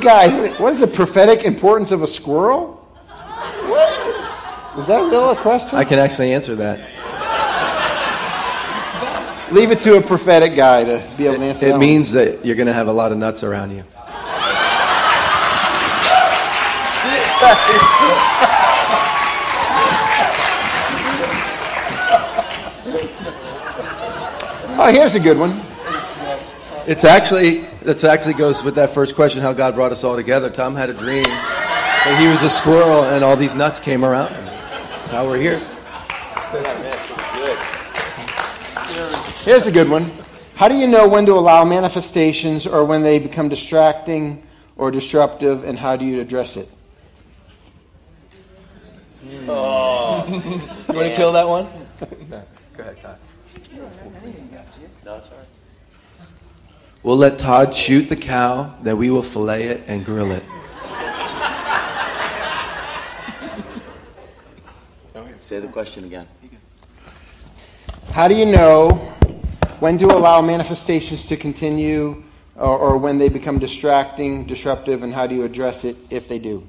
Guys, what is the prophetic importance of a squirrel? What? Was that really a question? I can actually answer that. Leave it to a prophetic guy to be able to answer that. It means that you're going to have a lot of nuts around you. Oh, here's a good one. That actually goes with that first question, how God brought us all together. Tom had a dream that he was a squirrel and all these nuts came around him. That's how we're here. Here's a good one. How do you know when to allow manifestations or when they become distracting or disruptive, and how do you address it? Oh. You want to kill that one? No. Go ahead, Todd. No, it's all right. We'll let Todd shoot the cow, then we will fillet it and grill it. Say the question again. How do you know when to allow manifestations to continue or when they become distracting, disruptive, and how do you address it if they do?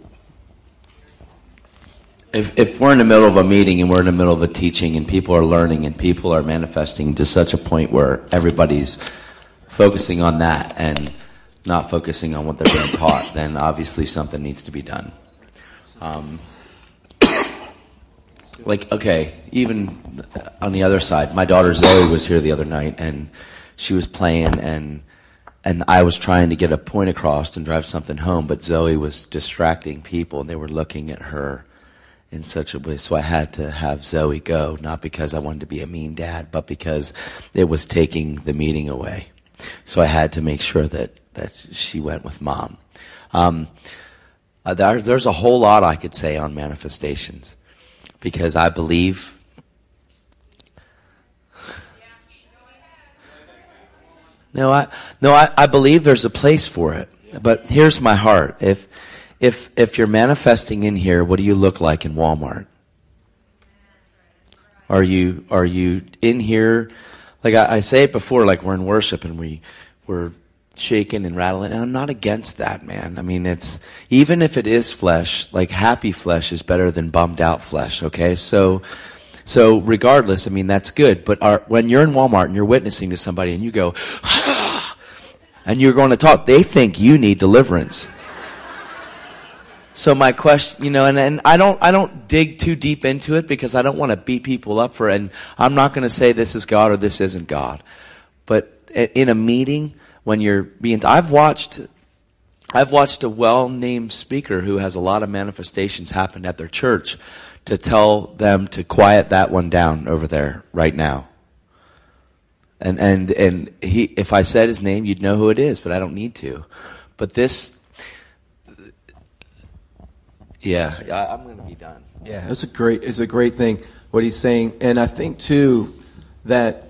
If we're in the middle of a meeting and we're in the middle of a teaching and people are learning and people are manifesting to such a point where everybody's focusing on that and not focusing on what they're being taught, then obviously something needs to be done. Even on the other side, my daughter Zoe was here the other night and she was playing and I was trying to get a point across and drive something home, but Zoe was distracting people and they were looking at her in such a way. So I had to have Zoe go, not because I wanted to be a mean dad, but because it was taking the meeting away. So I had to make sure that she went with Mom. There's a whole lot I could say on manifestations because I believe I believe there's a place for it. But here's my heart. If you're manifesting in here, what do you look like in Walmart? Are you in here? Like I say it before, like we're in worship and we're shaking and rattling, and I'm not against that, man. I mean, it's even if it is flesh, like happy flesh is better than bummed out flesh. Okay, so regardless, I mean that's good. But when you're in Walmart and you're witnessing to somebody and you go, and you're going to talk, they think you need deliverance. So my question, and I don't dig too deep into it because I don't want to beat people up for it. And I'm not going to say this is God or this isn't God. But in a meeting, when you're I've watched a well-named speaker who has a lot of manifestations happen at their church to tell them to quiet that one down over there right now. And he, if I said his name, you'd know who it is, but I don't need to. But this. Yeah, I'm going to be done. Yeah, it's a great thing what he's saying, and I think too that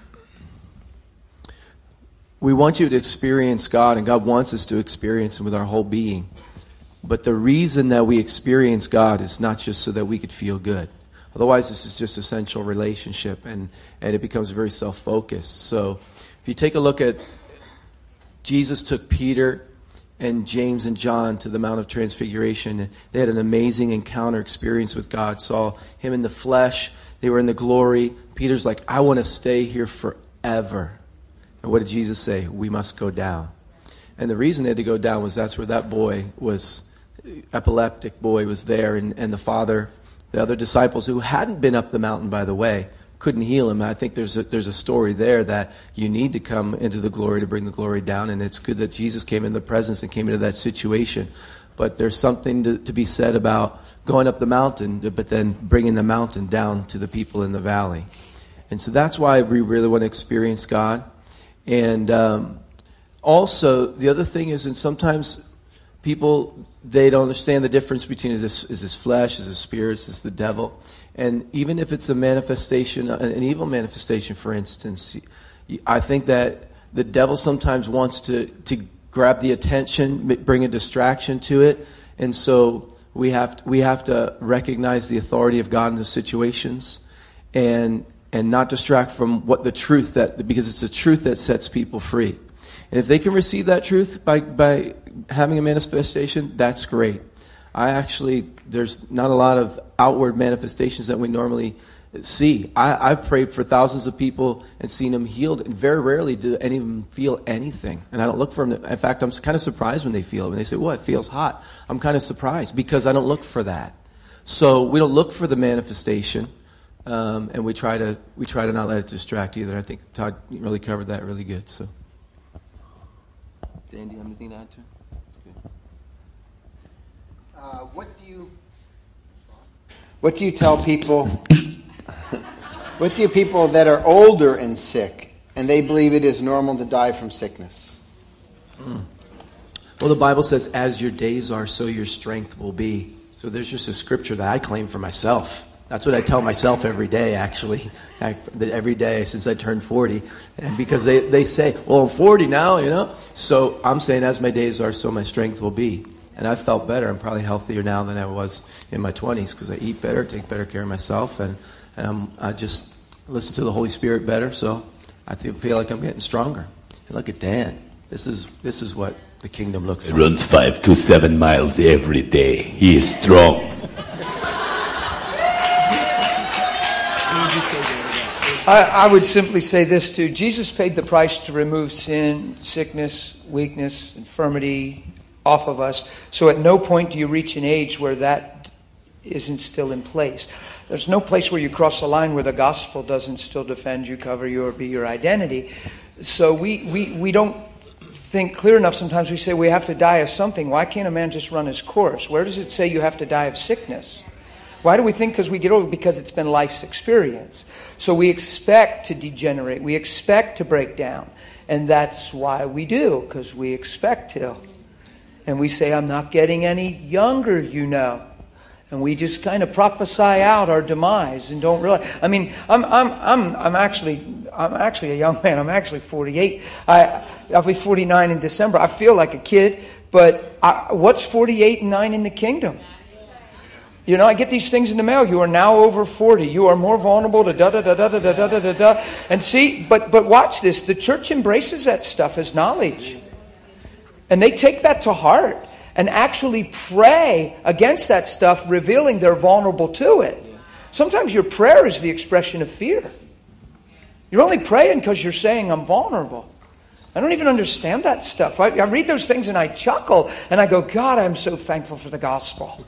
we want you to experience God, and God wants us to experience Him with our whole being. But the reason that we experience God is not just so that we could feel good. Otherwise, this is just essential relationship, and it becomes very self-focused. So, if you take a look at Jesus took Peter and James and John to the Mount of Transfiguration. They had an amazing encounter experience with God. Saw Him in the flesh. They were in the glory. Peter's like, I want to stay here forever. And what did Jesus say? We must go down. And the reason they had to go down was that's where that boy was, epileptic boy was there. And the father, the other disciples who hadn't been up the mountain, by the way, couldn't heal him. I think there's a story there that you need to come into the glory to bring the glory down, and it's good that Jesus came in the presence and came into that situation. But there's something to be said about going up the mountain, but then bringing the mountain down to the people in the valley. And so that's why we really want to experience God. And also, the other thing is, and sometimes people, they don't understand the difference between is this flesh, is this spirit, is this the devil. And even if it's a manifestation, an evil manifestation, for instance, I think that the devil sometimes wants to grab the attention, bring a distraction to it. And so we have to recognize the authority of God in those situations and not distract from what the truth because it's the truth that sets people free. And if they can receive that truth by having a manifestation, that's great. There's not a lot of outward manifestations that we normally see. I've prayed for thousands of people and seen them healed, and very rarely do any of them feel anything. And I don't look for them. In fact, I'm kind of surprised when they feel it. When they say, well, it feels hot. I'm kind of surprised because I don't look for that. So we don't look for the manifestation, and we try to not let it distract either. I think Todd really covered that really good. So, Dan, do you have anything to add to it? What do you tell people? What do people that are older and sick, and they believe it is normal to die from sickness? Well, the Bible says, as your days are, so your strength will be. So there's just a scripture that I claim for myself. That's what I tell myself every day, actually. Every day since I turned 40. And because they say, well, I'm 40 now, you know. So I'm saying, as my days are, so my strength will be. And I've felt better. I'm probably healthier now than I was in my 20s because I eat better, take better care of myself, and I just listen to the Holy Spirit better. So I feel like I'm getting stronger. And look at Dan. This is what the kingdom looks like. He runs 5 to 7 miles every day. He is strong. I would simply say this too. Jesus paid the price to remove sin, sickness, weakness, infirmity off of us. So at no point do you reach an age where that isn't still in place. There's no place where you cross the line where the gospel doesn't still defend you, cover you, or be your identity. So we don't think clear enough. Sometimes we say we have to die of something. Why can't a man just run his course? Where does it say you have to die of sickness? Why do we think because we get old? Because it's been life's experience. So we expect to degenerate. We expect to break down. And that's why we do, because we expect to. And we say, I'm not getting any younger, you know. And we just kind of prophesy out our demise and don't realize. I mean, I'm actually a young man. I'm actually 48. I'll be 49 in December. I feel like a kid, but what's 48 and 9 in the kingdom? You know, I get these things in the mail. You are now over 40. You are more vulnerable to da-da-da-da-da-da-da-da-da. And see, but watch this. The church embraces that stuff as knowledge. And they take that to heart and actually pray against that stuff, revealing they're vulnerable to it. Sometimes your prayer is the expression of fear. You're only praying because you're saying, I'm vulnerable. I don't even understand that stuff. I read those things and I chuckle and I go, God, I'm so thankful for the gospel.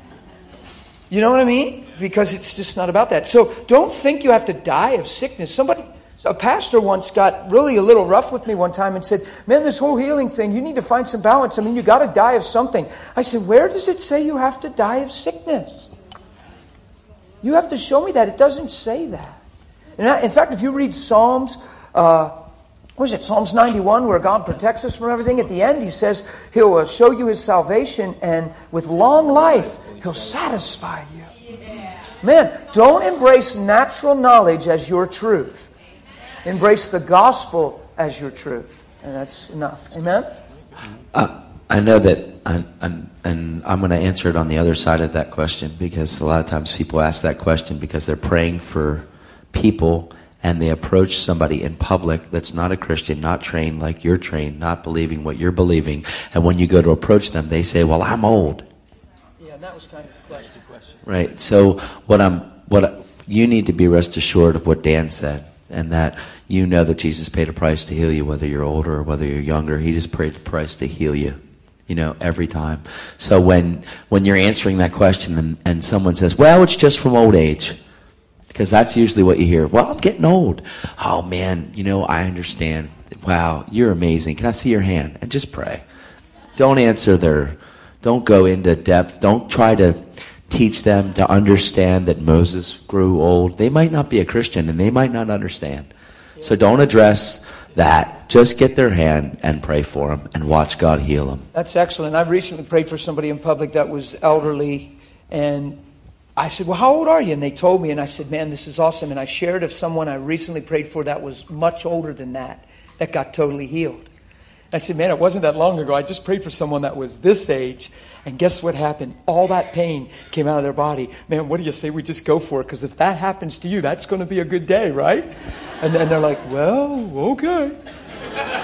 You know what I mean? Because it's just not about that. So don't think you have to die of sickness. A pastor once got really a little rough with me one time and said, man, this whole healing thing, you need to find some balance. I mean, you got to die of something. I said, where does it say you have to die of sickness? You have to show me that. It doesn't say that. And in fact, if you read Psalms, Psalms 91, where God protects us from everything, at the end he says he'll show you his salvation, and with long life, he'll satisfy you. Man, don't embrace natural knowledge as your truth. Embrace the gospel as your truth. And that's enough. Amen? I know that, and I'm going to answer it on the other side of that question, because a lot of times people ask that question because they're praying for people and they approach somebody in public that's not a Christian, not trained like you're trained, not believing what you're believing. And when you go to approach them, they say, well, I'm old. Yeah, that was kind of the question. Right. So you need to be rest assured of what Dan said, and that you know that Jesus paid a price to heal you, whether you're older or whether you're younger. He just paid the price to heal you, every time. So when you're answering that question and someone says, well, it's just from old age, because that's usually what you hear. Well, I'm getting old. Oh, man, I understand. Wow, you're amazing. Can I see your hand? And just pray. Don't don't go into depth. Don't try to teach them to understand that Moses grew old. They might not be a Christian and they might not understand. So don't address that. Just get their hand and pray for them and watch God heal them. That's excellent. I recently prayed for somebody in public that was elderly, and I said, well, how old are you? And they told me, and I said, man, this is awesome. And I shared of someone I recently prayed for that was much older than that got totally healed. I said, man, it wasn't that long ago. I just prayed for someone that was this age. And guess what happened? All that pain came out of their body. Man, what do you say we just go for it? Because if that happens to you, that's going to be a good day, right? And then they're like, well, okay.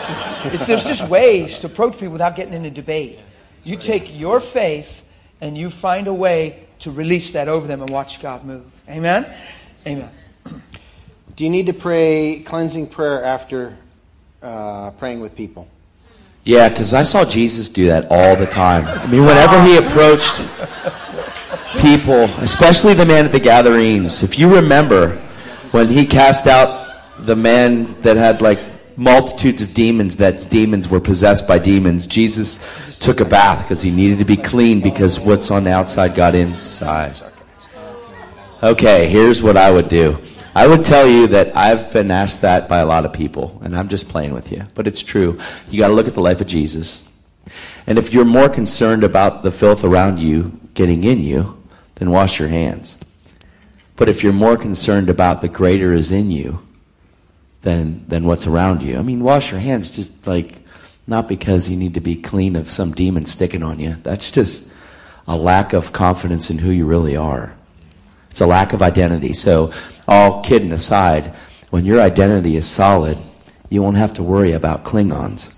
There's just ways to approach people without getting in a debate. You take your faith and you find a way to release that over them and watch God move. Amen? Amen. Do you need to pray cleansing prayer after praying with people? Yeah, because I saw Jesus do that all the time. I mean, whenever he approached people, especially the man at the Gadarenes, if you remember when he cast out the man that had like multitudes of demons, that demons were possessed by demons, Jesus took a bath because he needed to be clean because what's on the outside got inside. Okay, here's what I would do. I would tell you that I've been asked that by a lot of people, and I'm just playing with you, but it's true. You got to look at the life of Jesus. And if you're more concerned about the filth around you getting in you, then wash your hands. But if you're more concerned about the greater is in you than what's around you, I mean, wash your hands just like, not because you need to be clean of some demon sticking on you. That's just a lack of confidence in who you really are. It's a lack of identity. So, all kidding aside, when your identity is solid, you won't have to worry about Klingons.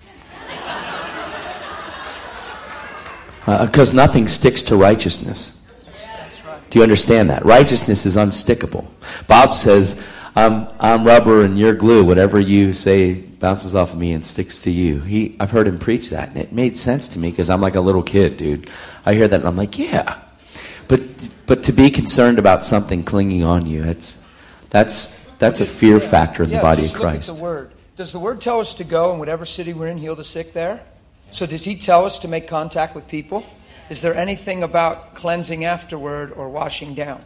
Because nothing sticks to righteousness. Do you understand that? Righteousness is unstickable. Bob says, I'm rubber and you're glue. Whatever you say bounces off of me and sticks to you. I've heard him preach that, and it made sense to me because I'm like a little kid, dude. I hear that and I'm like, yeah. But to be concerned about something clinging on you, that's a fear factor in the body of Christ. Look at the Word. Does the Word tell us to go in whatever city we're in, heal the sick there? So does He tell us to make contact with people? Is there anything about cleansing afterward or washing down?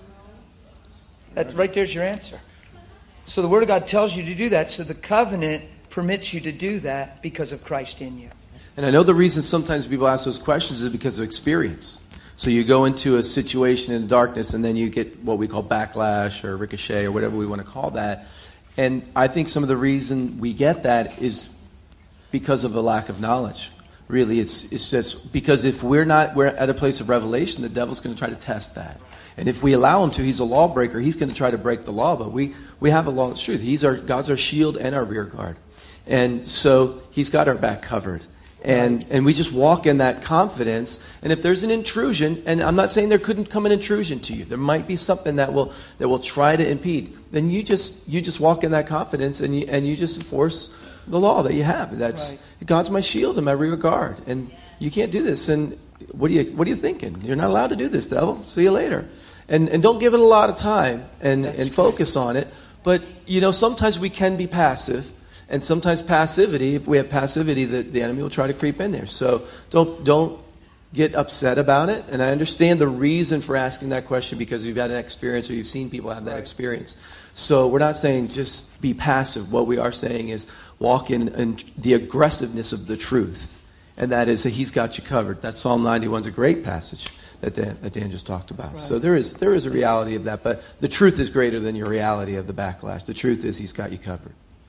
That right there's your answer. So the Word of God tells you to do that. So the covenant permits you to do that because of Christ in you. And I know the reason sometimes people ask those questions is because of experience. So you go into a situation in darkness and then you get what we call backlash or ricochet or whatever we want to call that. And I think some of the reason we get that is because of a lack of knowledge. Really, it's just because if we're at a place of revelation, the devil's going to try to test that. And if we allow him to, he's a lawbreaker. He's going to try to break the law. But we have a law that's truth. God's our shield and our rear guard. And so he's got our back covered. And we just walk in that confidence. And if there's an intrusion, and I'm not saying there couldn't come an intrusion to you, there might be something that will try to impede. Then you just walk in that confidence, and you just enforce the law that you have. That's right. God's my shield and my rear guard, and you can't do this. And what are you thinking? You're not allowed to do this, devil. See you later. And don't give it a lot of time and focus on it. But sometimes we can be passive. And sometimes passivity, if we have passivity, the enemy will try to creep in there. So don't get upset about it. And I understand the reason for asking that question because you've had an experience or you've seen people have that experience. So we're not saying just be passive. What we are saying is walk in the aggressiveness of the truth. And that is that he's got you covered. That Psalm 91 is a great passage that Dan just talked about. Right. So there is a reality of that. But the truth is greater than your reality of the backlash. The truth is he's got you covered.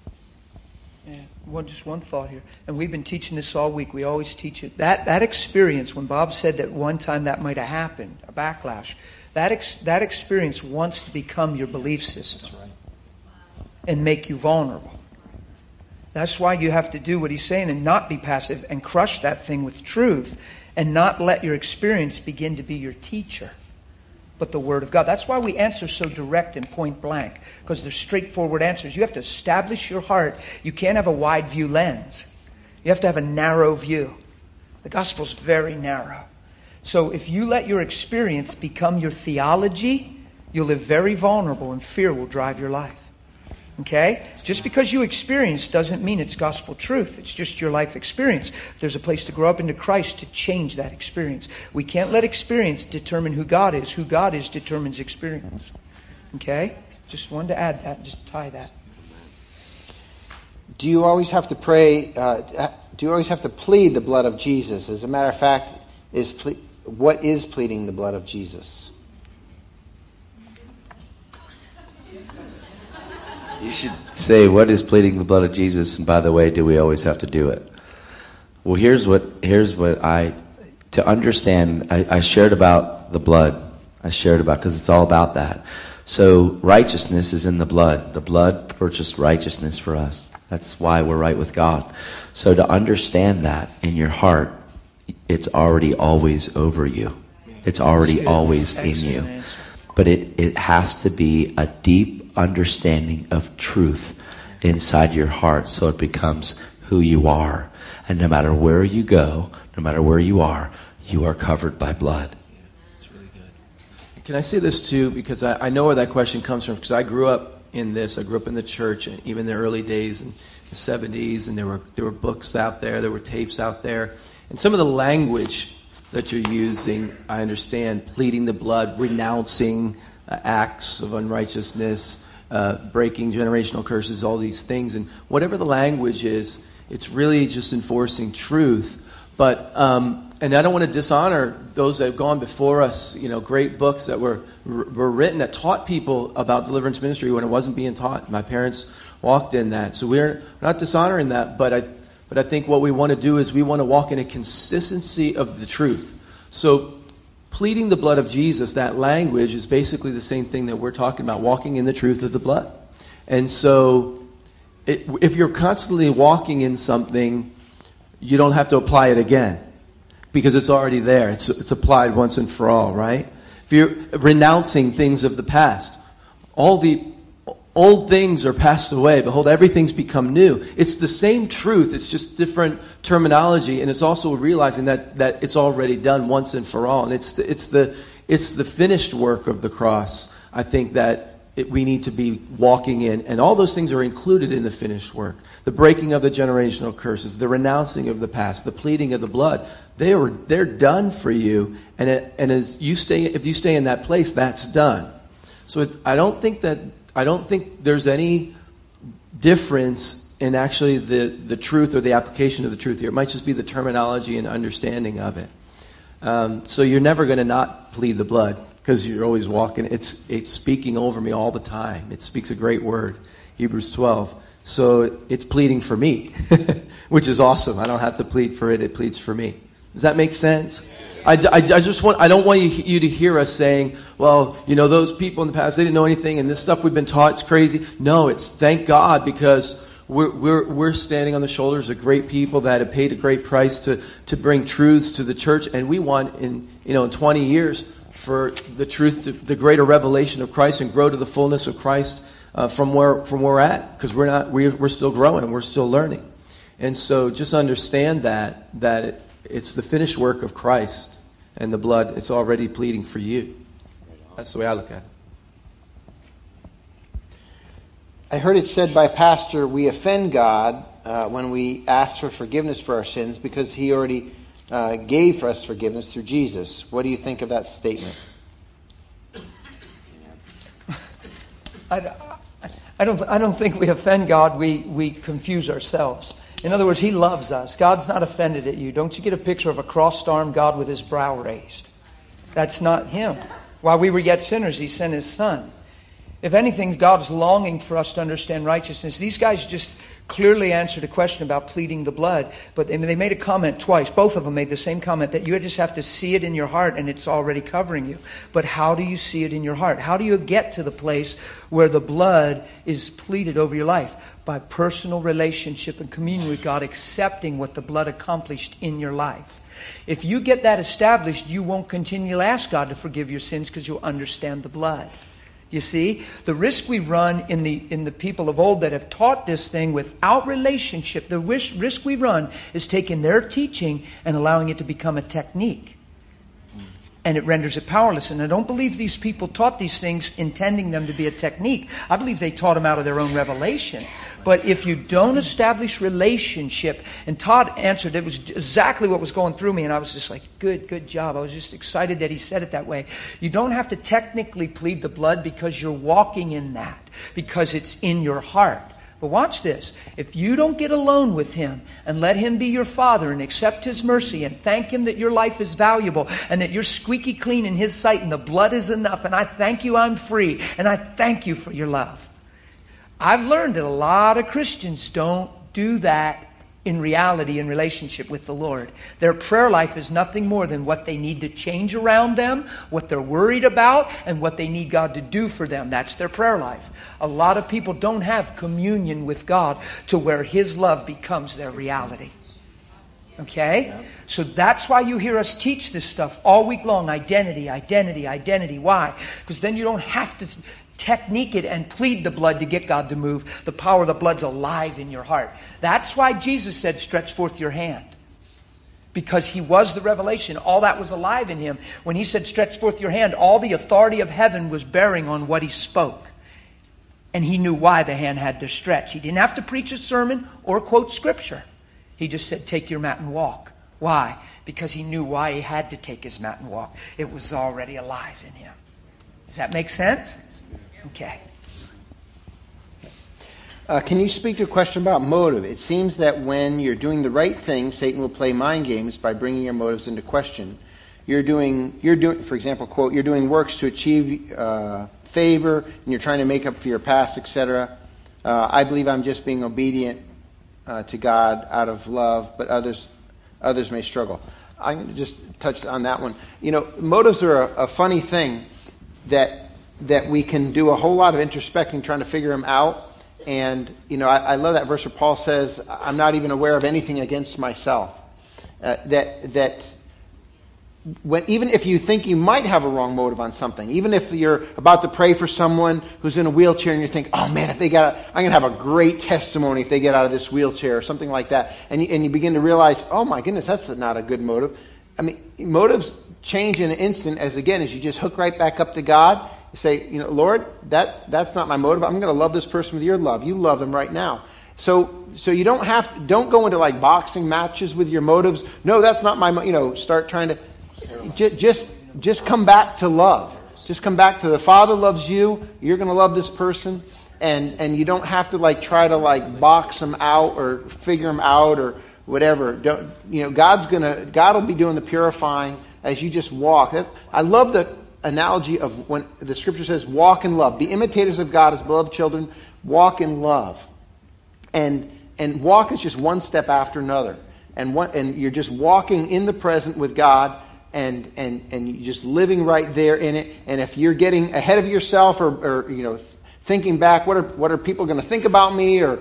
Well, just one thought here. And we've been teaching this all week. We always teach it. That experience, when Bob said that one time that might have happened, a backlash, that experience wants to become your belief system. That's right. And make you vulnerable. That's why you have to do what he's saying and not be passive and crush that thing with truth and not let your experience begin to be your teacher, but the Word of God. That's why we answer so direct and point blank, because they're straightforward answers. You have to establish your heart. You can't have a wide view lens. You have to have a narrow view. The gospel's very narrow. So if you let your experience become your theology, you'll live very vulnerable and fear will drive your life. Okay? Just because you experience doesn't mean it's gospel truth. It's just your life experience. There's a place to grow up into Christ to change that experience. We can't let experience determine who God is. Who God is determines experience. Okay? Just wanted to add that, just tie that. Do you always have to pray, do you always have to plead the blood of Jesus? As a matter of fact, what is pleading the blood of Jesus? You should say, what is pleading the blood of Jesus? And by the way, do we always have to do it? Well, here's what to understand, I shared about the blood. Because it's all about that. So righteousness is in the blood. The blood purchased righteousness for us. That's why we're right with God. So to understand that in your heart, it's already always over you. It's already always in you. But it has to be a deep understanding of truth inside your heart so it becomes who you are. And no matter where you go, no matter where you are covered by blood. That's really good. Can I say this too? Because I know where that question comes from, because I grew up in this. I grew up in the church, and even in the early days in the 70s, and there were books out there were tapes out there. And some of the language that you're using, I understand, pleading the blood, renouncing acts of unrighteousness, breaking generational curses, all these things. And whatever the language is, it's really just enforcing truth. But and I don't want to dishonor those that have gone before us. Great books that were written that taught people about deliverance ministry when it wasn't being taught. My parents walked in that, so we're not dishonoring that. But I think what we want to do is we want to walk in a consistency of the truth. So pleading the blood of Jesus, that language is basically the same thing that we're talking about, walking in the truth of the blood. And so if you're constantly walking in something, you don't have to apply it again, because it's already there. It's applied once and for all, right? If you're renouncing things of the past, all the old things are passed away. Behold, everything's become new. It's the same truth. It's just different terminology, and it's also realizing that it's already done once and for all. And it's the finished work of the cross. I think that we need to be walking in, and all those things are included in the finished work. The breaking of the generational curses, the renouncing of the past, the pleading of the blood. They're done for you, and if you stay in that place, that's done. So I don't think there's any difference in actually the truth or the application of the truth here. It might just be the terminology and understanding of it. So you're never going to not plead the blood, because you're always walking. It's speaking over me all the time. It speaks a great word, Hebrews 12. So it's pleading for me, which is awesome. I don't have to plead for it. It pleads for me. Does that make sense? I don't want you to hear us saying, well, those people in the past, they didn't know anything, and this stuff we've been taught, it's crazy. No, it's thank God, because we're standing on the shoulders of great people that have paid a great price to bring truths to the church, and we want in 20 years for the truth, the greater revelation of Christ, and grow to the fullness of Christ from where we're at, because we're still growing, we're still learning. And so just understand that it's the finished work of Christ, and the blood, it's already pleading for you. That's the way I look at it. I heard it said by Pastor, we offend God when we ask for forgiveness for our sins, because He already gave for us forgiveness through Jesus. What do you think of that statement? I don't think we offend God. We confuse ourselves. In other words, He loves us. God's not offended at you. Don't you get a picture of a crossed-armed God with His brow raised? That's not Him. While we were yet sinners, He sent His Son. If anything, God's longing for us to understand righteousness. These guys just clearly answered a question about pleading the blood, but they made a comment twice. Both of them made the same comment, that you just have to see it in your heart and it's already covering you. But how do you see it in your heart? How do you get to the place where the blood is pleaded over your life? By personal relationship and communion with God, accepting what the blood accomplished in your life. If you get that established, you won't continue to ask God to forgive your sins, because you'll understand the blood. You see, the risk we run in the people of old that have taught this thing without relationship, the risk we run is taking their teaching and allowing it to become a technique. And it renders it powerless. And I don't believe these people taught these things intending them to be a technique. I believe they taught them out of their own revelation. But if you don't establish relationship, and Todd answered, it was exactly what was going through me, and I was just like, good job. I was just excited that he said it that way. You don't have to technically plead the blood, because you're walking in that, because it's in your heart. But watch this. If you don't get alone with Him and let Him be your Father and accept His mercy and thank Him that your life is valuable and that you're squeaky clean in His sight and the blood is enough, and I thank you I'm free, and I thank you for your love. I've learned that a lot of Christians don't do that in reality, in relationship with the Lord. Their prayer life is nothing more than what they need to change around them, what they're worried about, and what they need God to do for them. That's their prayer life. A lot of people don't have communion with God to where His love becomes their reality. Okay? So that's why you hear us teach this stuff all week long. Identity, identity, identity. Why? Because then you don't have to technique it and plead the blood to get God to move. The power of the blood's alive in your heart. That's why Jesus said, stretch forth your hand. Because He was the revelation. All that was alive in Him. When He said, stretch forth your hand, all the authority of heaven was bearing on what He spoke. And He knew why the hand had to stretch. He didn't have to preach a sermon or quote Scripture. He just said, take your mat and walk. Why? Because He knew why He had to take His mat and walk. It was already alive in Him. Does that make sense? Okay. Can you speak to a question about motive? It seems that when you're doing the right thing, Satan will play mind games by bringing your motives into question. You're doing, for example, quote, you're doing works to achieve favor, and you're trying to make up for your past, etc. I believe I'm just being obedient to God out of love, but others may struggle. I'm going to just touch on that one. You know, motives are a funny thing that we can do a whole lot of introspecting trying to figure them out. And, you know, I love that verse where Paul says, I'm not even aware of anything against myself. Even if you think you might have a wrong motive on something, even if you're about to pray for someone who's in a wheelchair and you think, oh man, I'm going to have a great testimony if they get out of this wheelchair or something like that. And you begin to realize, oh my goodness, that's not a good motive. I mean, motives change in an instant as you just hook right back up to God. You say, you know, Lord, that's not my motive. I'm going to love this person with your love. You love them right now. So you don't go into like boxing matches with your motives. No, that's not my, start trying to, just come back to love. Just come back to the Father loves you. You're going to love this person. And you don't have to like try to like box them out or figure them out or whatever. God will be doing the purifying as you just walk. I love the analogy of when the Scripture says, walk in love. Be imitators of God as beloved children. Walk in love. And walk is just one step after another. And you're just walking in the present with God and you're just living right there in it. And if you're getting ahead of yourself or thinking back, what are people going to think about me? Or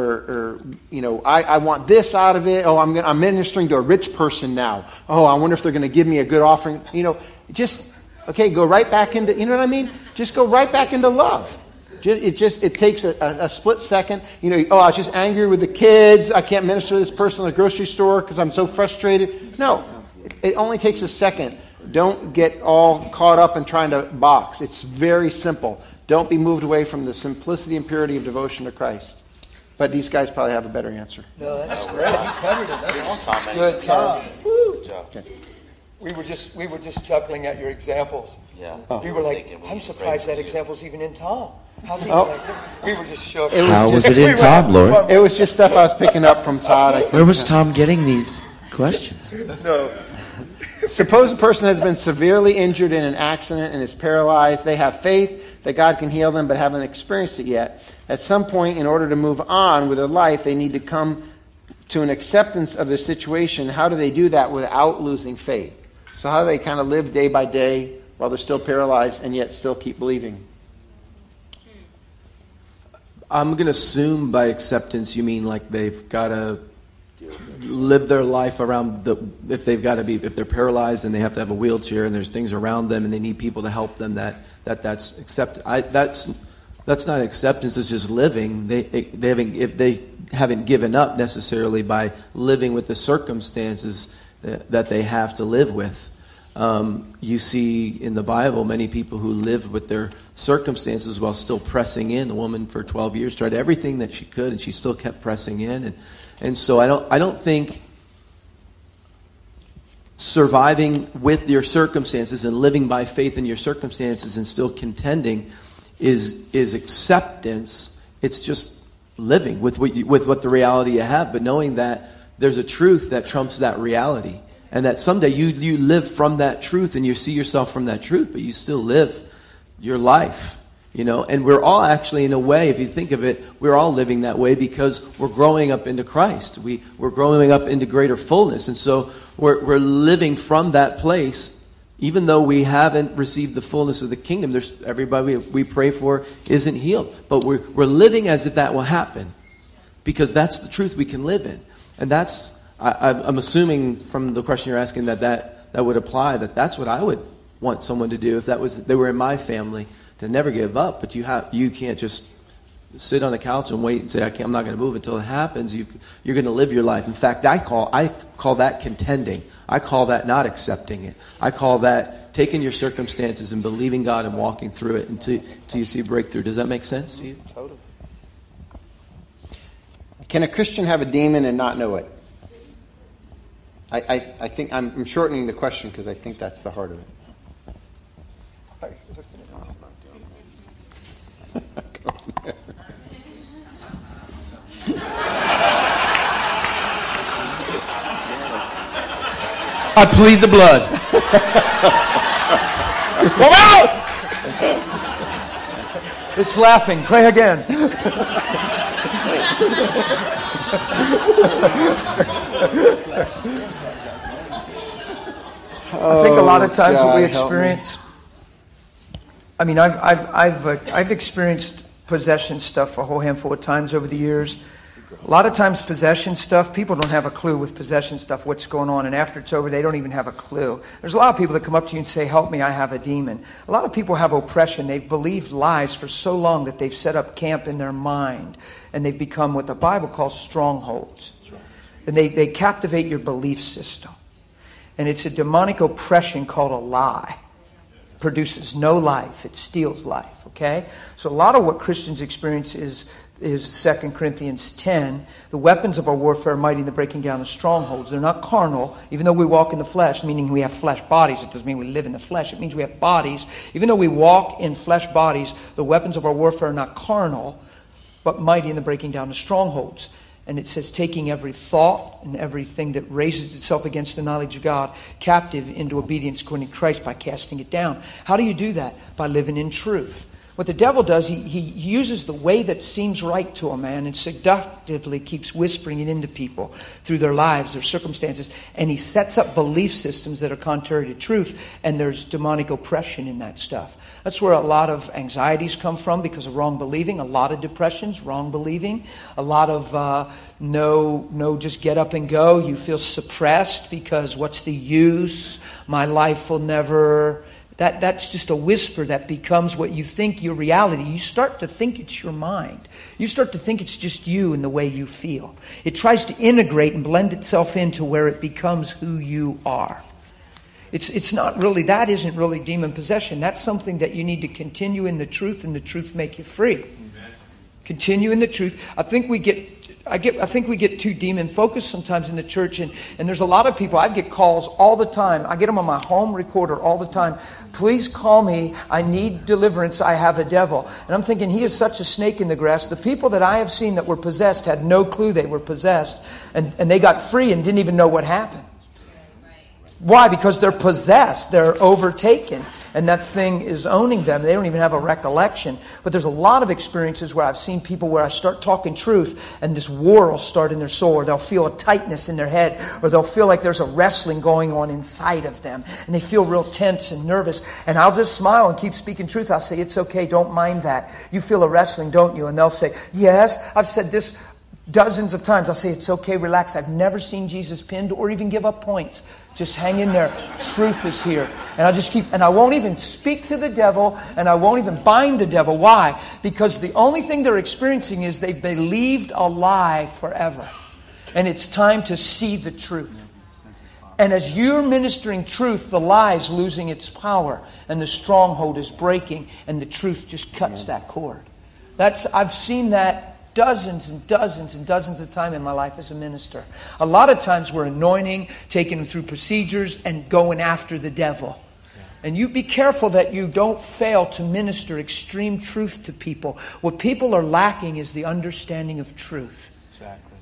I want this out of it. Oh, I'm ministering to a rich person now. Oh, I wonder if they're going to give me a good offering. Go right back into, you know what I mean? Just go right back into love. It takes a split second. I was just angry with the kids. I can't minister to this person in the grocery store because I'm so frustrated. No, it only takes a second. Don't get all caught up in trying to box. It's very simple. Don't be moved away from the simplicity and purity of devotion to Christ. But these guys probably have a better answer. No, that's great. You covered it. That's awesome. Good, Tom. Woo. Okay. We were just chuckling at your examples. Yeah. We were like, I'm surprised that example's even in Tom. How's he We were just shook. How was it in Tom, Lord? It was just stuff I was picking up from Todd. I think. Where was Tom getting these questions? No. Suppose a person has been severely injured in an accident and is paralyzed. They have faith that God can heal them, but haven't experienced it yet. At some point, in order to move on with their life, they need to come to an acceptance of their situation. How do they do that without losing faith? So how do they kind of live day by day while they're still paralyzed and yet still keep believing? I'm going to assume by acceptance you mean like they've got to live their life around if they're paralyzed and they have to have a wheelchair and there's things around them and they need people to help them that's accept. That's not acceptance. It's just living. They haven't given up necessarily by living with the circumstances that they have to live with. You see in the Bible many people who lived with their circumstances while still pressing in. The woman for 12 years tried everything that she could, and she still kept pressing in. And so I don't think surviving with your circumstances and living by faith in your circumstances and still contending is acceptance. It's just living with what the reality you have, but knowing that there's a truth that trumps that reality. And that someday you live from that truth and you see yourself from that truth, but you still live your life. And we're all actually, in a way, if you think of it, we're all living that way because we're growing up into Christ. We're growing up into greater fullness. And so we're living from that place, even though we haven't received the fullness of the kingdom. There's everybody we pray for isn't healed. But we're living as if that will happen because that's the truth we can live in. And that's, I'm assuming from the question you're asking that would apply, that's what I would want someone to do if they were in my family. To never give up, but you can't just sit on the couch and wait and say, I'm not going to move until it happens. You're going to live your life. In fact, I call that contending. I call that not accepting it. I call that taking your circumstances and believing God and walking through it until you see breakthrough. Does that make sense to you? Totally. Can a Christian have a demon and not know it? I think I'm shortening the question because I think that's the heart of it. I plead the blood. Come out! It's laughing. Pray again. I think a lot of times what we experience. I mean, I've experienced possession stuff a whole handful of times over the years. A lot of times possession stuff, people don't have a clue with possession stuff what's going on, and after it's over, they don't even have a clue. There's a lot of people that come up to you and say, help me, I have a demon. A lot of people have oppression. They've believed lies for so long that they've set up camp in their mind, and they've become what the Bible calls strongholds. And they captivate your belief system. And it's a demonic oppression called a lie. It produces no life. It steals life, okay? So a lot of what Christians experience is 2 Corinthians 10. The weapons of our warfare are mighty in the breaking down of strongholds. They're not carnal, even though we walk in the flesh, meaning we have flesh bodies. It doesn't mean we live in the flesh. It means we have bodies. Even though we walk in flesh bodies, the weapons of our warfare are not carnal, but mighty in the breaking down of strongholds. And it says, taking every thought and everything that raises itself against the knowledge of God captive into obedience according to Christ by casting it down. How do you do that? By living in truth. What the devil does, he uses the way that seems right to a man and seductively keeps whispering it into people through their lives, their circumstances. And he sets up belief systems that are contrary to truth, and there's demonic oppression in that stuff. That's where a lot of anxieties come from because of wrong believing, a lot of depressions, wrong believing, a lot of no, just get up and go. You feel suppressed because what's the use? My life will never... That's just a whisper that becomes what you think your reality. You start to think it's your mind. You start to think it's just you and the way you feel. It tries to integrate and blend itself into where it becomes who you are. It's not really, that isn't really demon possession. That's something that you need to continue in the truth and the truth make you free. Amen. Continue in the truth. I think we get too demon focused sometimes in the church, and there's a lot of people. I get calls all the time. I get them on my home recorder all the time. Please call me. I need deliverance. I have a devil. And I'm thinking, he is such a snake in the grass. The people that I have seen that were possessed had no clue they were possessed, and they got free and didn't even know what happened. Why? Because they're possessed. They're overtaken. And that thing is owning them. They don't even have a recollection. But there's a lot of experiences where I've seen people where I start talking truth and this war will start in their soul, or they'll feel a tightness in their head, or they'll feel like there's a wrestling going on inside of them. And they feel real tense and nervous. And I'll just smile and keep speaking truth. I'll say, it's okay, don't mind that. You feel a wrestling, don't you? And they'll say, yes, I've said this dozens of times. I'll say, it's okay, relax. I've never seen Jesus pinned or even give up points. Just hang in there. Truth is here. And I'll just keep, and I won't even speak to the devil, and I won't even bind the devil. Why? Because the only thing they're experiencing is they've believed a lie forever. And it's time to see the truth. And as you're ministering truth, the lie is losing its power, and the stronghold is breaking, and the truth just cuts that cord. I've seen that dozens and dozens and dozens of times in my life as a minister. A lot of times we're anointing, taking them through procedures, and going after the devil. And you be careful that you don't fail to minister extreme truth to people. What people are lacking is the understanding of truth. Exactly.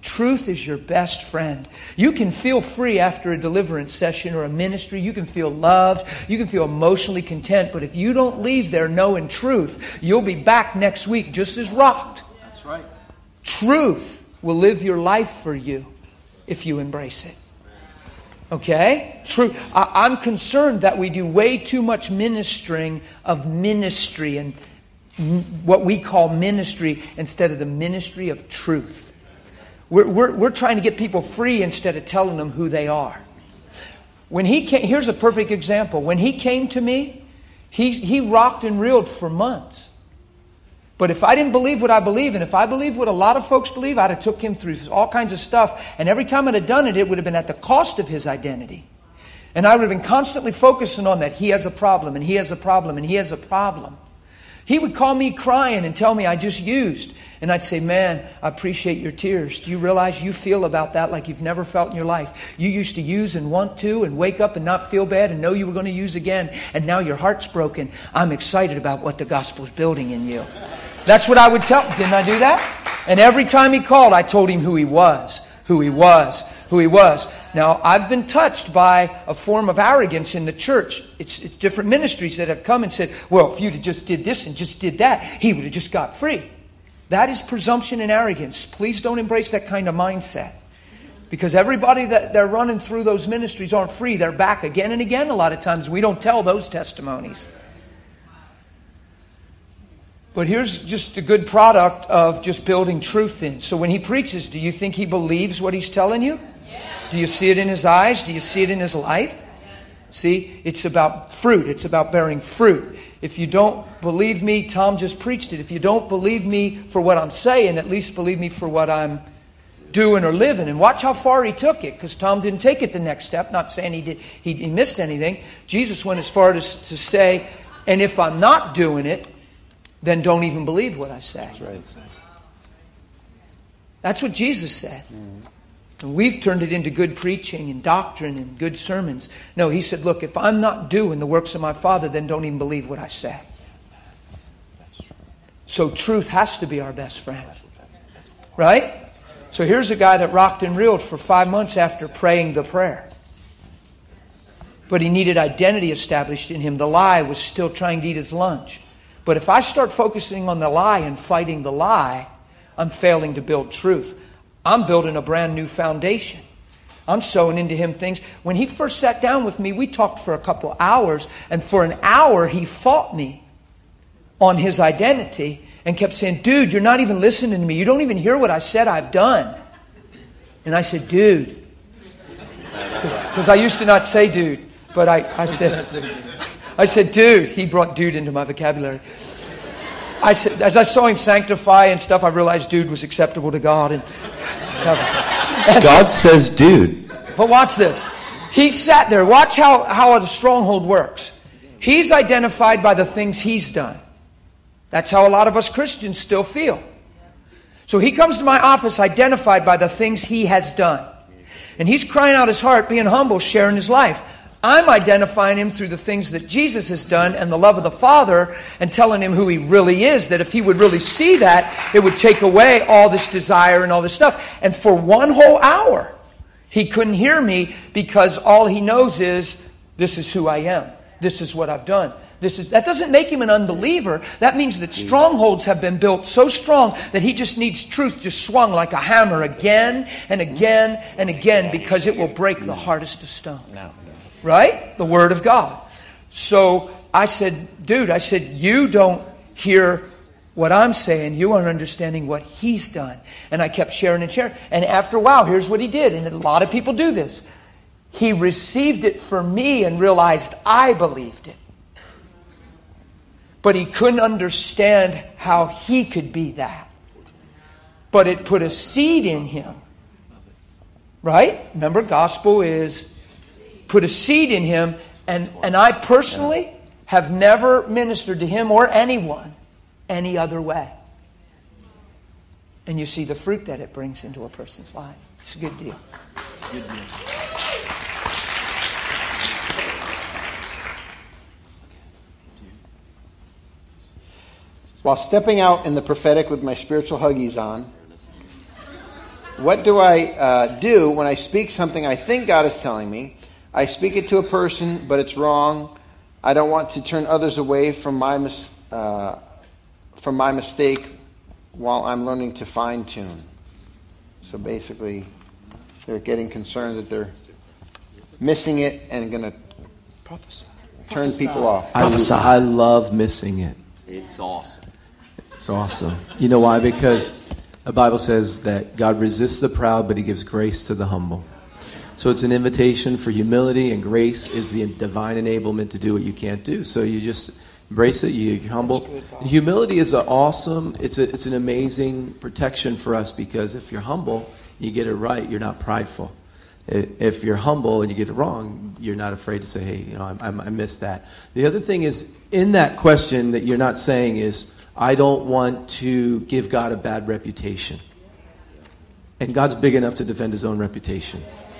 Truth is your best friend. You can feel free after a deliverance session or a ministry. You can feel loved. You can feel emotionally content. But if you don't leave there knowing truth, you'll be back next week just as rocked. That's right. Truth will live your life for you if you embrace it. Okay? True. I'm concerned that we do way too much ministering of ministry and what we call ministry instead of the ministry of truth. We're trying to get people free instead of telling them who they are. When he came, here's a perfect example. When he came to me, he rocked and reeled for months. But if I didn't believe what I believe, and if I believed what a lot of folks believe, I'd have took him through all kinds of stuff. And every time I'd have done it, it would have been at the cost of his identity. And I would have been constantly focusing on that. He has a problem, and he has a problem, and he has a problem. He would call me crying and tell me I just used. And I'd say, man, I appreciate your tears. Do you realize you feel about that like you've never felt in your life? You used to use and want to and wake up and not feel bad and know you were going to use again. And now your heart's broken. I'm excited about what the gospel's building in you. That's what I would tell. Didn't I do that? And every time he called, I told him who he was, who he was, who he was. Now, I've been touched by a form of arrogance in the church. It's different ministries that have come and said, well, if you'd have just did this and just did that, he would have just got free. That is presumption and arrogance. Please don't embrace that kind of mindset. Because everybody that they're running through those ministries aren't free. They're back again and again a lot of times. We don't tell those testimonies. But here's just a good product of just building truth in. So when he preaches, do you think he believes what he's telling you? Do you see it in his eyes? Do you see it in his life? See, it's about fruit. It's about bearing fruit. If you don't believe me, Tom just preached it. If you don't believe me for what I'm saying, at least believe me for what I'm doing or living. And watch how far he took it, because Tom didn't take it the next step. Not saying he missed anything. Jesus went as far as to say, and if I'm not doing it, then don't even believe what I say. That's right. That's what Jesus said. And we've turned it into good preaching and doctrine and good sermons. No, he said, look, if I'm not doing the works of my Father, then don't even believe what I say. So truth has to be our best friend. Right? So here's a guy that rocked and reeled for 5 months after praying the prayer. But he needed identity established in him. The lie was still trying to eat his lunch. But if I start focusing on the lie and fighting the lie, I'm failing to build truth. I'm building a brand new foundation. I'm sowing into him things. When he first sat down with me, we talked for a couple hours. And for an hour, he fought me on his identity and kept saying, dude, you're not even listening to me. You don't even hear what I said I've done. And I said, dude. Because I used to not say dude. But I said, dude. He brought dude into my vocabulary. I said, as I saw him sanctify and stuff, I realized dude was acceptable to God. And God says dude. But watch this. He sat there. Watch how the stronghold works. He's identified by the things he's done. That's how a lot of us Christians still feel. So he comes to my office identified by the things he has done. And he's crying out his heart, being humble, sharing his life. I'm identifying him through the things that Jesus has done and the love of the Father, and telling him who he really is, that if he would really see that, it would take away all this desire and all this stuff. And for one whole hour, he couldn't hear me because all he knows is, this is who I am. This is what I've done. That doesn't make him an unbeliever. That means that strongholds have been built so strong that he just needs truth just swung like a hammer again and again and again, because it will break the hardest of stone. Right? The Word of God. So I said, dude, you don't hear what I'm saying. You aren't understanding what he's done. And I kept sharing and sharing. And after a while, here's what he did. And a lot of people do this. He received it from me and realized I believed it. But he couldn't understand how he could be that. But it put a seed in him. Right? Remember, gospel is put a seed in him. And I personally have never ministered to him or anyone any other way. And you see the fruit that it brings into a person's life. It's a good deal. It's a good deal. While stepping out in the prophetic with my spiritual Huggies on, what do I do when I speak something I think God is telling me? I speak it to a person, but it's wrong. I don't want to turn others away from my mistake while I'm learning to fine-tune. So basically, they're getting concerned that they're missing it and going to turn people off. I love missing it. It's awesome. It's awesome. You know why? Because the Bible says that God resists the proud, but he gives grace to the humble. So it's an invitation for humility, and grace is the divine enablement to do what you can't do. So you just embrace it, you're humble. And humility is it's an amazing protection for us, because if you're humble, you get it right, you're not prideful. If you're humble and you get it wrong, you're not afraid to say, hey, I missed that. The other thing is, in that question that you're not saying is, I don't want to give God a bad reputation. And God's big enough to defend his own reputation.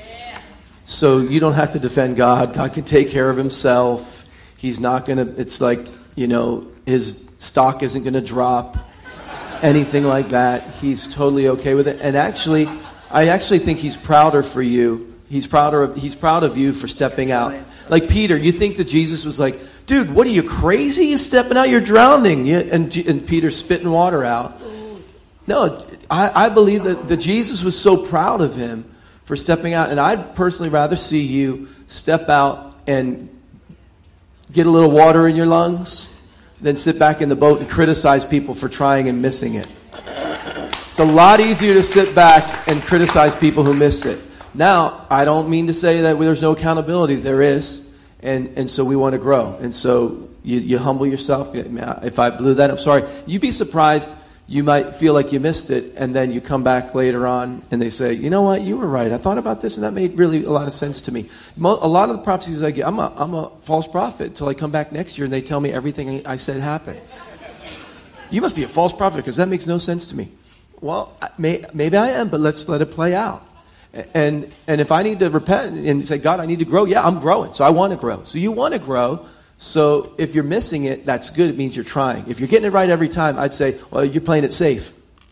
So you don't have to defend God. God can take care of himself. He's not going to, it's like, his stock isn't going to drop. Anything like that. He's totally okay with it. And actually, I actually think he's prouder for you. He's proud of you for stepping out. Like Peter, you think that Jesus was like, dude, what are you, crazy? You're stepping out, you're drowning. And Peter's spitting water out. No, I believe that Jesus was so proud of him for stepping out. And I'd personally rather see you step out and get a little water in your lungs than sit back in the boat and criticize people for trying and missing it. It's a lot easier to sit back and criticize people who miss it. Now, I don't mean to say that there's no accountability. There is. And so we want to grow. And so you humble yourself. If I blew that, I'm sorry. You'd be surprised. You might feel like you missed it, and then you come back later on, and they say, you know what, you were right. I thought about this, and that made really a lot of sense to me. A lot of the prophecies I get, I'm a false prophet until I come back next year, and they tell me everything I said happened. You must be a false prophet, because that makes no sense to me. Well, maybe I am, but let's let it play out. And if I need to repent and say, God, I need to grow, yeah, I'm growing, so I want to grow. So you want to grow. So if you're missing it, that's good. It means you're trying. If you're getting it right every time, I'd say, well, you're playing it safe.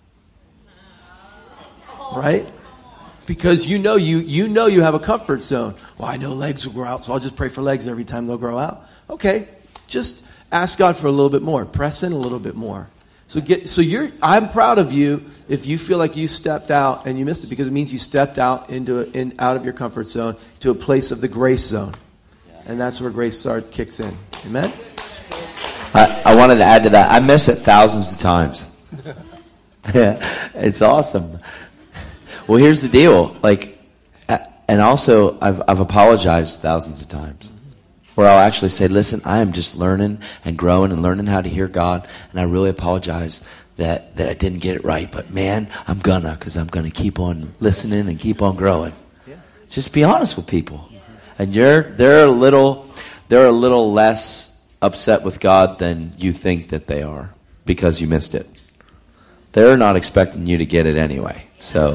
Right? Because you know you have a comfort zone. Well, I know legs will grow out, so I'll just pray for legs every time they'll grow out. Okay, just ask God for a little bit more. Press in a little bit more. I'm proud of you if you feel like you stepped out and you missed it, because it means you stepped out out of your comfort zone to a place of the grace zone. And that's where grace kicks in. Amen? I wanted to add to that. I miss it thousands of times. Yeah, it's awesome. Well, here's the deal. And also, I've apologized thousands of times. Where I'll actually say, listen, I am just learning and growing and learning how to hear God. And I really apologize that I didn't get it right. But man, because I'm gonna keep on listening and keep on growing. Yeah. Just be honest with people. And they're a little less upset with God than you think that they are, because you missed it. They're not expecting you to get it anyway. So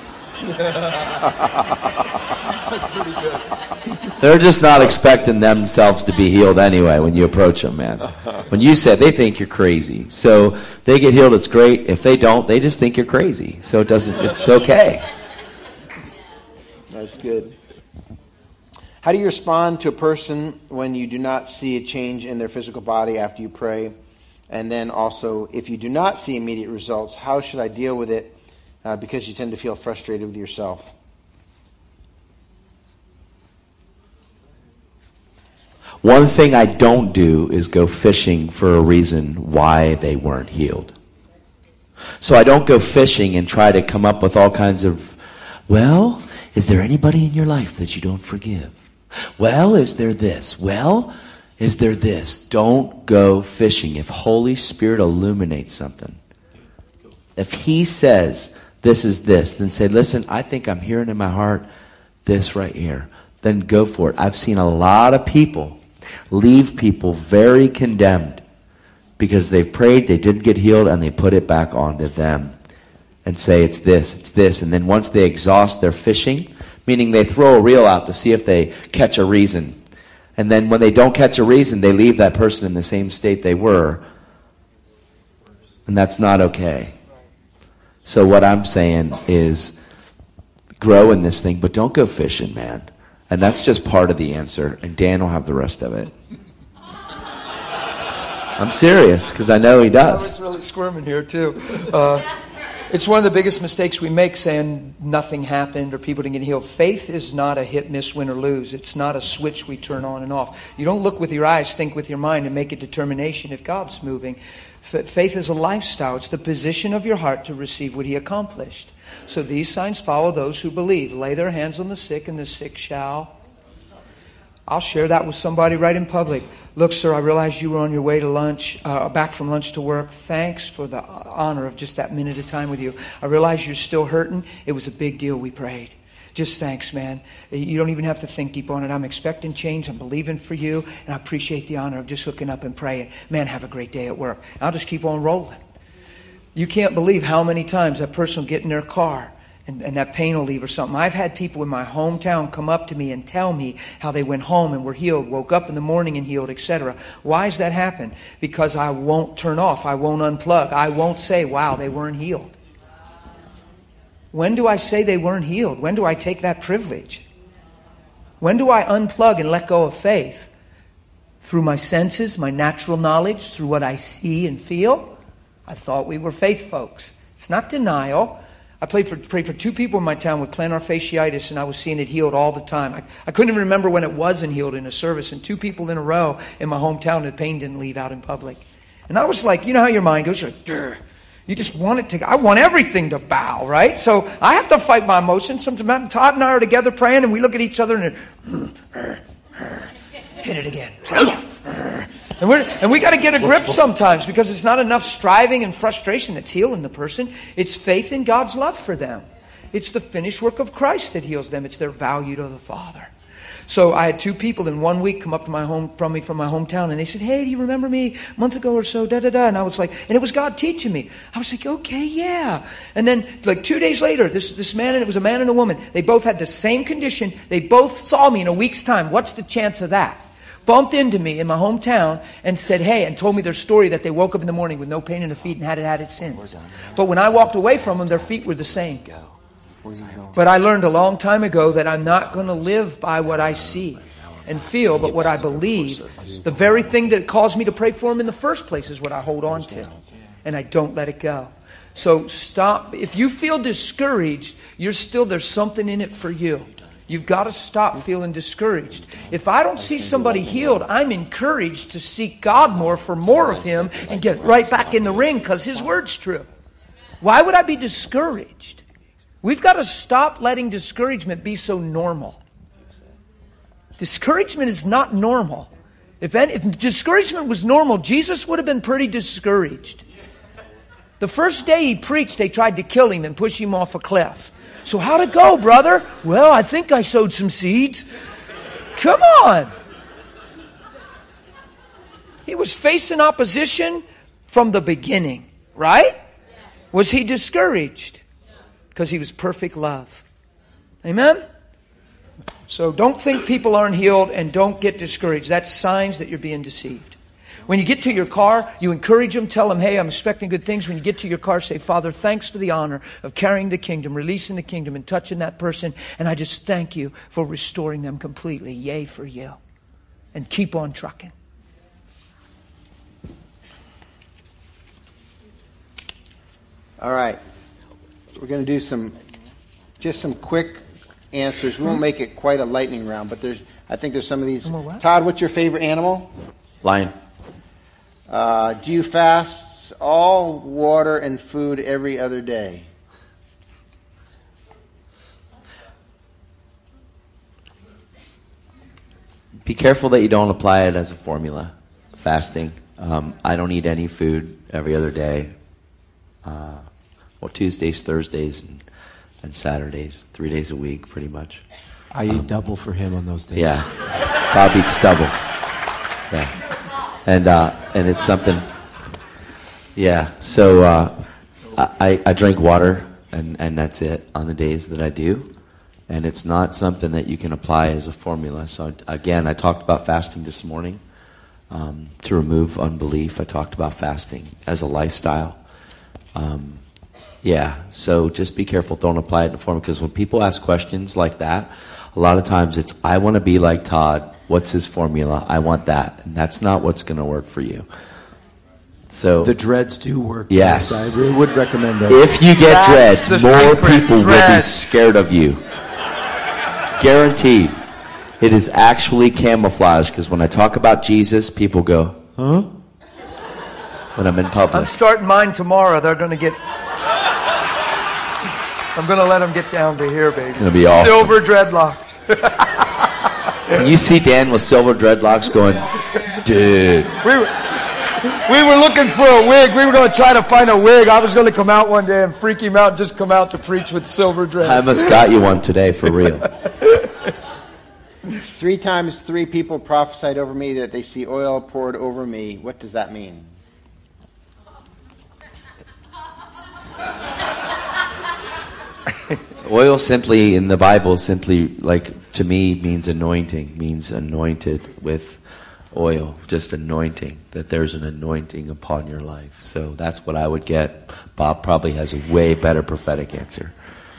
that's pretty good. They're just not expecting themselves to be healed anyway when you approach them, man. When you said, they think you're crazy. So they get healed, it's great. If they don't, they just think you're crazy. So it's okay. That's good. How do you respond to a person when you do not see a change in their physical body after you pray? And then also, if you do not see immediate results, how should I deal with it? Because you tend to feel frustrated with yourself. One thing I don't do is go fishing for a reason why they weren't healed. So I don't go fishing and try to come up with all kinds of, well, is there anybody in your life that you don't forgive? Well, is there this? Well, is there this? Don't go fishing. If Holy Spirit illuminates something, if He says this is this, then say, listen, I think I'm hearing in my heart this right here. Then go for it. I've seen a lot of people leave people very condemned because they've prayed, they didn't get healed, and they put it back onto them and say it's this. And then once they exhaust their fishing, meaning they throw a reel out to see if they catch a reason. And then when they don't catch a reason, they leave that person in the same state they were. And that's not okay. So what I'm saying is, grow in this thing, but don't go fishing, man. And that's just part of the answer, and Dan will have the rest of it. I'm serious, because I know he does. I was really squirming here, too. It's one of the biggest mistakes we make, saying nothing happened or people didn't get healed. Faith is not a hit, miss, win, or lose. It's not a switch we turn on and off. You don't look with your eyes, think with your mind, and make a determination if God's moving. Faith is a lifestyle. It's the position of your heart to receive what He accomplished. So these signs follow those who believe. Lay their hands on the sick, and the sick shall. I'll share that with somebody right in public. Look, sir, I realized you were on your way to lunch, back from lunch to work. Thanks for the honor of just that minute of time with you. I realize you're still hurting. It was a big deal. We prayed. Just thanks, man. You don't even have to think deep on it. I'm expecting change. I'm believing for you. And I appreciate the honor of just hooking up and praying. Man, have a great day at work. I'll just keep on rolling. You can't believe how many times that person will get in their car and that pain will leave or something. I've had people in my hometown come up to me and tell me how they went home and were healed, woke up in the morning and healed, etc. Why does that happen? Because I won't turn off. I won't unplug. I won't say, wow, they weren't healed. When do I say they weren't healed? When do I take that privilege? When do I unplug and let go of faith? Through my senses, my natural knowledge, through what I see and feel? I thought we were faith folks. It's not denial. I prayed for 2 people in my town with plantar fasciitis, and I was seeing it healed all the time. I couldn't even remember when it wasn't healed in a service, and 2 people in a row in my hometown, the pain didn't leave out in public. And I was like, you know how your mind goes? You're like, grr. You just want it to, I want everything to bow, right? So I have to fight my emotions. Sometimes Todd and I are together praying, and we look at each other and hit it again. And we got to get a grip sometimes, because it's not enough striving and frustration that's healing the person. It's faith in God's love for them. It's the finished work of Christ that heals them. It's their value to the Father. So I had 2 people in 1 week come up to my home from my hometown, and they said, "Hey, do you remember me a month ago or so?" And I was like, and it was God teaching me. I was like, okay, yeah. And then like 2 days later, this man, and it was a man and a woman. They both had the same condition. They both saw me in a week's time. What's the chance of that? Bumped into me in my hometown and said, hey, and told me their story that they woke up in the morning with no pain in their feet and hadn't had it since. But when I walked away from them, their feet were the same. But I learned a long time ago that I'm not going to live by what I see and feel, but what I believe. The very thing that caused me to pray for them in the first place is what I hold on to. And I don't let it go. So stop. If you feel discouraged, there's something in it for you. You've got to stop feeling discouraged. If I don't see somebody healed, I'm encouraged to seek God more for more of Him and get right back in the ring, because His word's true. Why would I be discouraged? We've got to stop letting discouragement be so normal. Discouragement is not normal. If discouragement was normal, Jesus would have been pretty discouraged. The first day He preached, they tried to kill Him and push Him off a cliff. So how'd it go, brother? Well, I think I sowed some seeds. Come on. He was facing opposition from the beginning, right? Was he discouraged? Because he was perfect love. Amen? So don't think people aren't healed, and don't get discouraged. That's signs that you're being deceived. When you get to your car, you encourage them, tell them, hey, I'm expecting good things. When you get to your car, say, Father, thanks for the honor of carrying the kingdom, releasing the kingdom, and touching that person. And I just thank you for restoring them completely. Yay for you. And keep on trucking. All right. We're going to do some quick answers. We won't make it quite a lightning round, but I think there's some of these. Todd, what's your favorite animal? Lion. Do you fast all water and food every other day? Be careful that you don't apply it as a formula. Fasting. I don't eat any food every other day. Tuesdays, Thursdays, and Saturdays. 3 days a week, pretty much. I eat double for him on those days. Yeah. Bob eats double. Yeah. And it's something. Yeah. So I drink water, and that's it on the days that I do. And it's not something that you can apply as a formula. So again, I talked about fasting this morning to remove unbelief. I talked about fasting as a lifestyle. Yeah, so just be careful. Don't apply it in a form, because when people ask questions like that, a lot of times it's, I want to be like Todd. What's his formula? I want that. And that's not what's going to work for you. So The dreads do work. Yes. I really would recommend those. if you get That's dreads, the more secret, people will be dreads. scared of you. Guaranteed. It is actually camouflage, because when I talk about Jesus, people go, huh? When I'm in I'm public. starting mine tomorrow. They're going to get... I'm going to let them get down to here, baby. It's going to be awesome. Silver dreadlocks. When you see Dan with silver dreadlocks going, dude. We were looking for a wig. We were going to try to find a wig. I was going to come out one day and freak him out, just come out to preach with silver dreads. I almost got you one today, for real. 3 times 3 people prophesied over me that they see oil poured over me. What does that mean? Oil simply, in the Bible, simply, like, to me, means anointing, means anointed with oil, just anointing, that there's an anointing upon your life. So that's what I would get. Bob probably has a way better prophetic answer.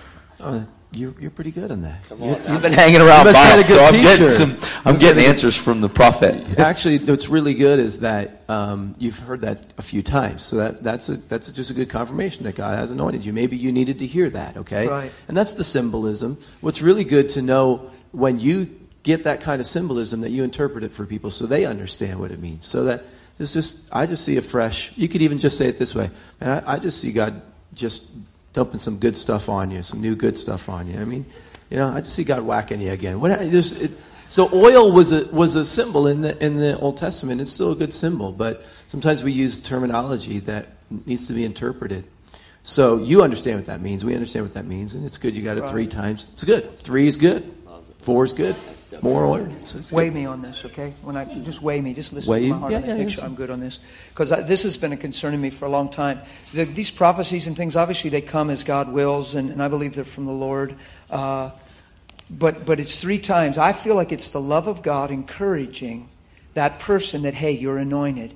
You're pretty good on that. You've been hanging around must have Bob, had a good so I'm teacher. getting answers from the prophet. Actually, what's really good is that you've heard that a few times. So that's just a good confirmation that God has anointed you. Maybe you needed to hear that, okay? Right. And that's the symbolism. What's really good to know when you get that kind of symbolism, that you interpret it for people so they understand what it means. So that it's just, I just see a fresh, you could even just say it this way, man, I just see God just dumping some good stuff on you, some new good stuff on you. I mean, I just see God whacking you again. So oil was a symbol in the Old Testament. It's still a good symbol, but sometimes we use terminology that needs to be interpreted. So you understand what that means. We understand what that means, and it's good. You got it 3 times. It's good. 3 is good. 4 is good. More oil. So Weigh me on this, okay? Just weigh me. Just listen Weigh to you? my heart. Yeah, and yeah, make yeah. sure I'm good on this, because this has been a concern to me for a long time. These prophecies and things, obviously, they come as God wills, and I believe they're from the Lord. But it's 3 times. I feel like it's the love of God encouraging that person that, hey, you're anointed,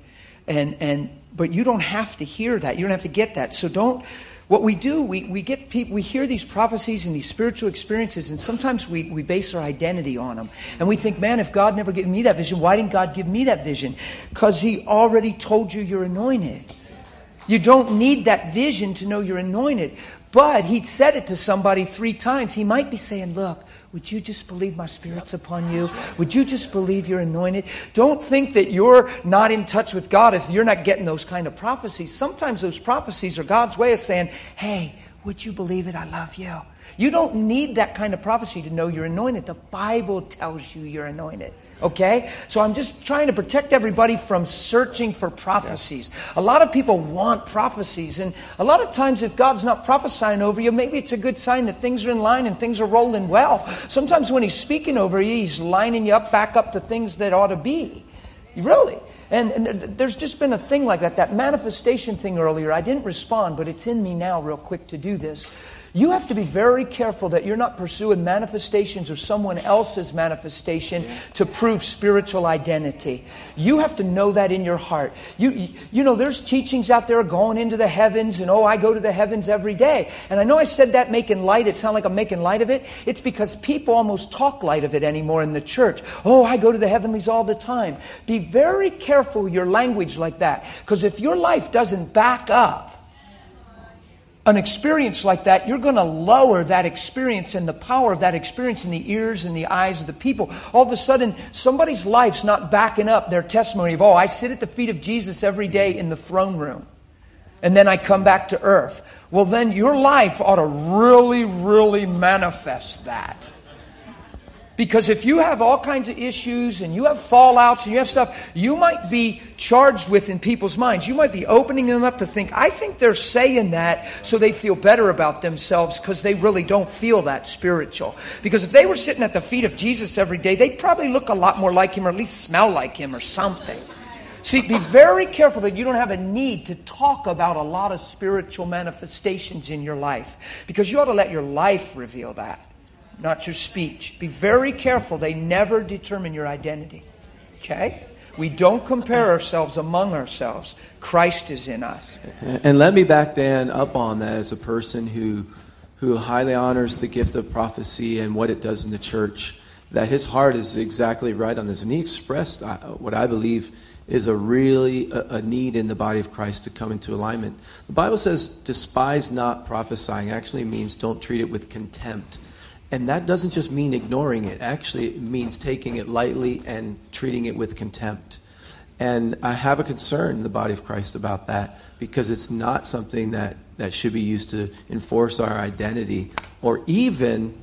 but you don't have to hear that. You don't have to get that. So don't. What we do, we get people, we hear these prophecies and these spiritual experiences, and sometimes we base our identity on them. And we think, man, if God never gave me that vision, why didn't God give me that vision? Because He already told you you're anointed. You don't need that vision to know you're anointed. But He said it to somebody 3 times. He might be saying, look, would you just believe my Spirit's upon you? Would you just believe you're anointed? Don't think that you're not in touch with God if you're not getting those kind of prophecies. Sometimes those prophecies are God's way of saying, hey, would you believe it? I love you. You don't need that kind of prophecy to know you're anointed. The Bible tells you you're anointed. Okay? So I'm just trying to protect everybody from searching for prophecies. A lot of people want prophecies. And a lot of times if God's not prophesying over you, maybe it's a good sign that things are in line and things are rolling well. Sometimes when He's speaking over you, He's lining you up back up to things that ought to be. Really. And there's just been a thing like that. That manifestation thing earlier, I didn't respond, but it's in me now real quick to do this. You have to be very careful that you're not pursuing manifestations or someone else's manifestation to prove spiritual identity. You have to know that in your heart. You know, there's teachings out there going into the heavens and, I go to the heavens every day. And I know I said that making light. It sounds like I'm making light of it. It's because people almost talk light of it anymore in the church. I go to the heavenlies all the time. Be very careful with your language like that. Because if your life doesn't back up an experience like that, you're going to lower that experience and the power of that experience in the ears and the eyes of the people. All of a sudden, somebody's life's not backing up their testimony of, I sit at the feet of Jesus every day in the throne room, and then I come back to earth. Well, then your life ought to really, really manifest that. Because if you have all kinds of issues and you have fallouts and you have stuff you might be charged with in people's minds, you might be opening them up to think, I think they're saying that so they feel better about themselves, because they really don't feel that spiritual. Because if they were sitting at the feet of Jesus every day, they'd probably look a lot more like Him, or at least smell like Him or something. See, be very careful that you don't have a need to talk about a lot of spiritual manifestations in your life, because you ought to let your life reveal that, not your speech. Be very careful. They never determine your identity. Okay? We don't compare ourselves among ourselves. Christ is in us. And let me back Dan up on that as a person who highly honors the gift of prophecy and what it does in the church, that his heart is exactly right on this. And he expressed what I believe is a need in the body of Christ to come into alignment. The Bible says, despise not prophesying. Actually means don't treat it with contempt. And that doesn't just mean ignoring it. Actually, it means taking it lightly and treating it with contempt. And I have a concern in the body of Christ about that, because it's not something that should be used to enforce our identity. Or even,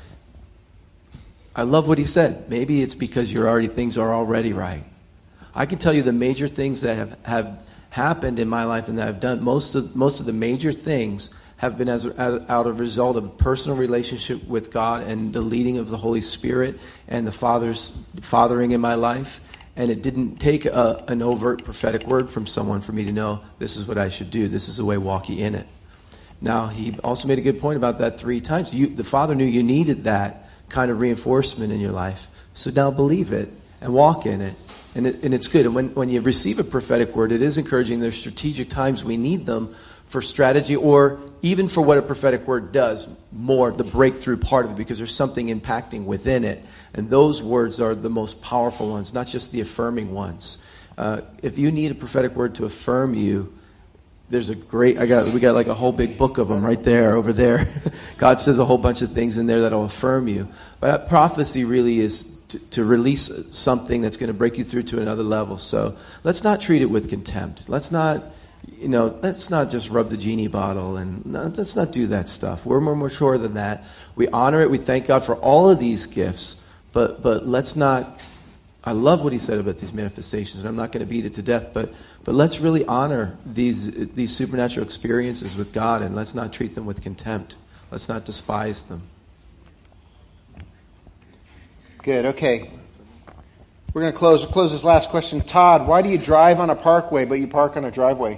I love what he said, maybe it's because things are already right. I can tell you the major things that have happened in my life and that I've done, most of the major things have been out of a result of personal relationship with God and the leading of the Holy Spirit and the fathering in my life. And it didn't take an overt prophetic word from someone for me to know this is what I should do. This is the way, walk ye in it. Now, he also made a good point about that 3 times. The Father knew you needed that kind of reinforcement in your life. So now believe it and walk in it. And it's good. And when you receive a prophetic word, it is encouraging. There's strategic times we need them for strategy, or even for what a prophetic word does, more the breakthrough part of it, because there's something impacting within it. And those words are the most powerful ones, not just the affirming ones. If you need a prophetic word to affirm you, there's we got like a whole big book of them right there, over there. God says a whole bunch of things in there that'll affirm you. But prophecy really is to release something that's going to break you through to another level. So let's not treat it with contempt. Let's not just rub the genie bottle, and let's not do that stuff. We're more mature than that. We honor it. We thank God for all of these gifts, but let's not. I love what he said about these manifestations, and I'm not going to beat it to death, but let's really honor these supernatural experiences with God, and let's not treat them with contempt. Let's not despise them. Good. Okay. We're going to close this last question. Todd, why do you drive on a parkway but you park on a driveway?